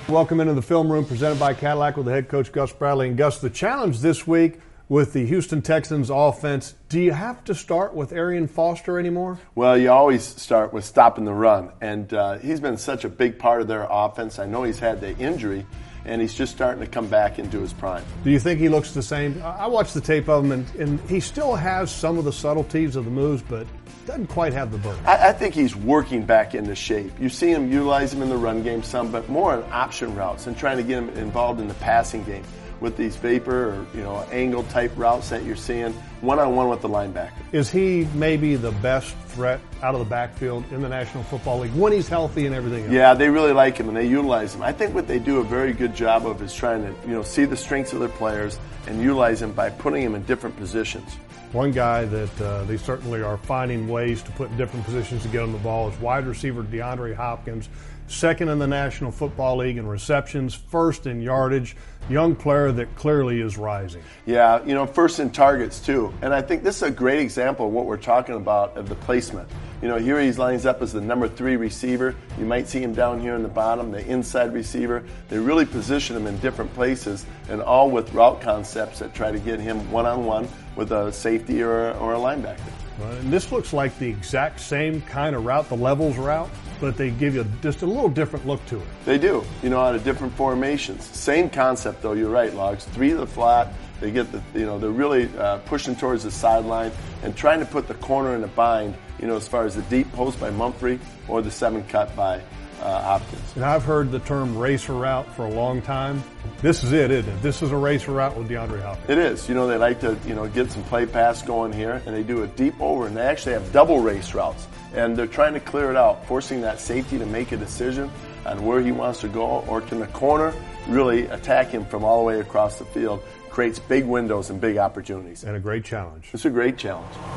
Welcome into the film room presented by Cadillac with the head coach Gus Bradley. And Gus, the challenge this week with the Houston Texans offense, do you have to start with Arian Foster anymore? Well, you always start with stopping the run, and he's been such a big part of their offense. I know he's had the injury, and he's just starting to come back into his prime. Do you think he looks the same? I watched the tape of him, and he still has some of the subtleties of the moves, but doesn't quite have the burn. I think he's working back into shape. You see him utilize him in the run game some, but more on option routes and trying to get him involved in the passing game with these vapor or angle type routes that you're seeing one-on-one with the linebacker. Is he maybe the best threat out of the backfield in the National Football League when he's healthy and everything else? Yeah, they really like him and they utilize him. I think what they do a very good job of is trying to see the strengths of their players and utilize him by putting him in different positions. One guy that they certainly are finding ways to put in different positions to get him the ball is wide receiver DeAndre Hopkins, second in the National Football League in receptions, first in yardage. Young player that clearly is rising. Yeah, first in targets too. And I think this is a great example of what we're talking about of the placement. Here he lines up as the number 3 receiver. You might see him down here in the bottom, the inside receiver. They really position him in different places, and all with route concepts that try to get him one-on-one with a safety or a linebacker. And this looks like the exact same kind of route, the levels route, but they give you just a little different look to it. They do, out of different formations. Same concept though, you're right, Logs. 3 to the flat. They get they're really pushing towards the sideline and trying to put the corner in a bind, as far as the deep post by Mumphrey or the 7 cut by Hopkins. And I've heard the term racer route for a long time. This is it, isn't it? This is a racer route with DeAndre Hopkins. It is. They like to, get some play pass going here, and they do a deep over, and they actually have double race routes. And they're trying to clear it out, forcing that safety to make a decision on where he wants to go, or can the corner really attack him from all the way across the field. Creates big windows and big opportunities. And a great challenge. It's a great challenge.